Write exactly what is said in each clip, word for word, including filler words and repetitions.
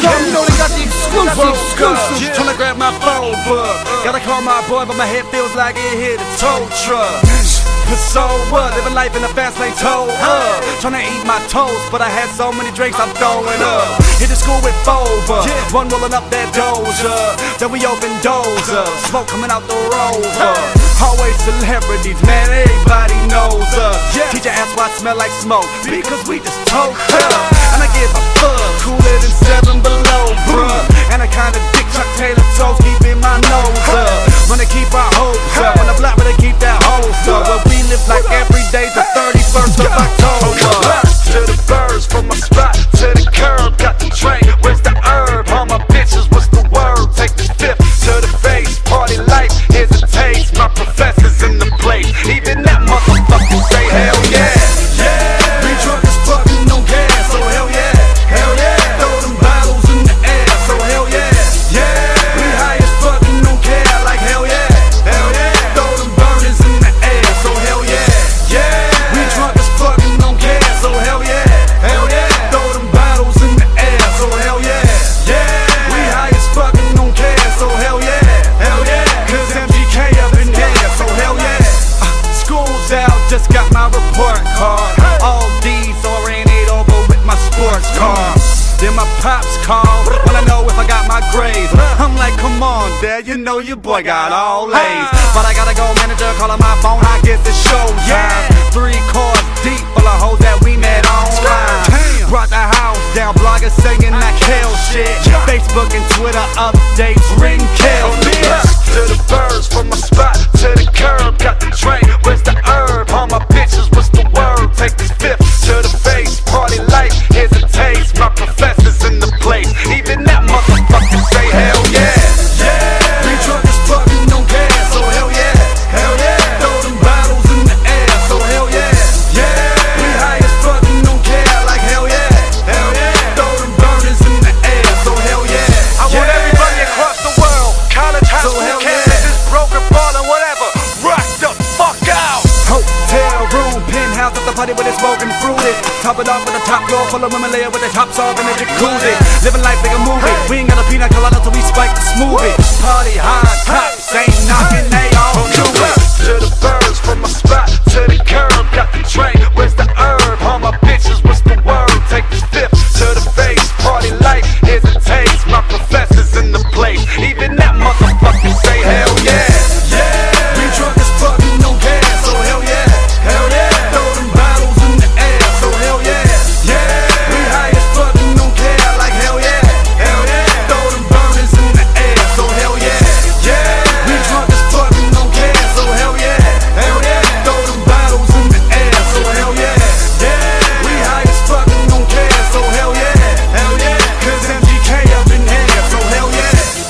You know they got the exclusive, exclusive. Yeah. Tryna grab my phone book. Gotta call my boy, but my head feels like it hit a tow truck. But so what? Living life in the fast lane, toe up. Tryna eat my toast, but I had so many drinks I'm throwing up. Hit the school with Fova, one rolling up that doja. Then we open doors up, smoke coming out the rover. Always celebrities, man, everybody knows us. Teacher asks why I smell like smoke, because we just told up. And I give a fuck, cooler than seven below, bruh. And I kinda dick Chuck Taylor toes, keeping my nose up. Wanna keep our hopes up, on the block where they keep that hopes up. But we live like every day the thirty-first of October. To the birds, from my spot to the curb, got the train, where's the herb? All my bitches, what's the word? Take the fifth to the face, party life, here's a taste. My professor's in the place, even that motherfucker say hell yeah. Yeah, we drunk as fuck and no gas, so hell yeah, hell yeah. Throw them bottles in the air, so hell yeah, yeah. We high as fuck and don't care, like hell yeah, hell yeah. Throw them burners in the air, so hell yeah, yeah. We drunk as fuck and don't care, so hell yeah, hell yeah. Throw them bottles in the air, so hell yeah, yeah. We high as fuck and don't care, so hell yeah, hell yeah. Cause M G K up in here, so hell yeah. uh, School's out, just got my report card. All D's oriented over with my sports car. Then my pops call, wanna know if I got my grades. I'm like, come on, Dad, you know your boy got all A's. But I gotta go, manager, calling my phone, I guess it's showtime. Three chords deep, full of hoes that we met online. Brought the house down, bloggers singing that hell shit. Facebook and Twitter updates, ring kill, bitch. To the birds, from my spot to the curb, got the train, where's the herb? All my bitches, what's the word? Take this fifth to the face, party life, here's a taste. My professor's in the place, even that motherfucker say hell yeah, yeah. We drunk as fuck and don't care, so hell yeah, hell yeah. Throw them bottles in the air, so hell yeah, yeah. We high as fuck and don't care, like hell yeah, hell yeah. Throw them burners in the air, so hell yeah. I want everybody across the world, college, high school, campuses, broken ball and whatever, rock the fuck out. Hotel room, penthouse at the party where they smoking fruity. Top it off with a top floor full of women layer with the tops off in the jacuzzi. Living life like a movie, we ain't got a pina colada till we spike the smoothie. Party hard, cops ain't knocking, they all do it. To the birds, from my spot to the curb, got the train, where's the herb? All my bitches, what's the word? Take the fifth to the face, party life, here's a taste. My professor's in the place, even that motherfucker say hell yeah, yeah. We drunk as fuck and don't care, so hell yeah, hell yeah. Throw them bottles in the air, so hell yeah, yeah. We high as fuck and don't care, like hell yeah, hell yeah. Throw them burners in the air, so hell yeah, yeah. We drunk as fuck and don't care, so hell yeah, hell yeah. Throw them bottles in the air, so hell yeah, yeah. We high as fuck and don't care, so hell yeah, hell yeah. Cause M G K up in here, so hell yeah,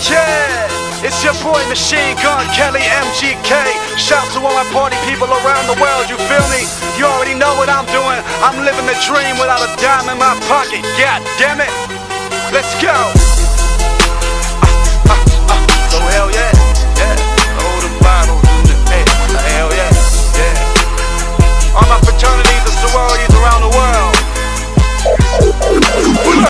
yeah. It's your boy Machine Gun Kelly, M G K. Shout to all my party people around the world, you feel me? You already know what I'm doing. I'm living the dream without a dime in my pocket. God damn it. Let's go.